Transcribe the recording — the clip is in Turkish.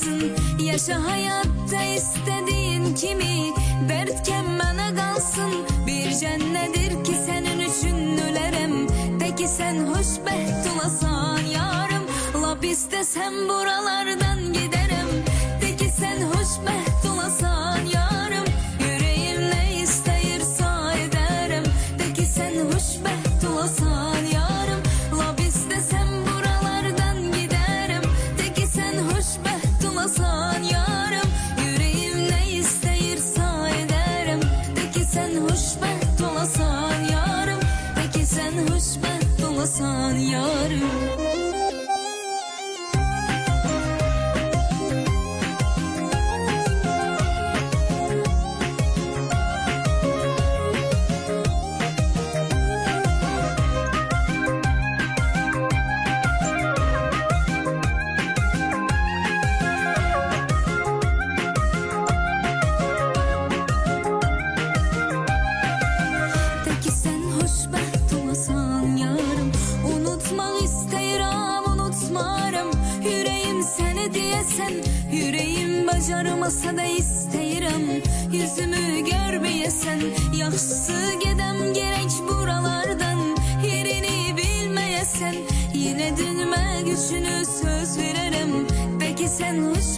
kalsın. Yaşa hayatta istediğin kimi, dertken bana kalsın. Bir cennedir ki senin üçün ölerim. Peki sen hoşbeht olasan yarım, lap istesem buralardan giderim. Peki sen hoşbeht olasan yarım, yüreğim ne isteyirse ederim. Peki sen hoşbeht olasan yarım, lap istesem buralardan giderim. Peki sen hoşbeht olasan yarım, yüreğim ne isteyirse ederim. Peki sen hoşbeht olasan yarım, peki sen hoşbeht olasan yarım. Yüreğim bacarmasa da isteyirəm, yüzümü görmeyesen. Yaxşısı gedem gerek buralardan, yerini bilmeyesen. Yine dönme gücünü söz veririm. Peki sen hoş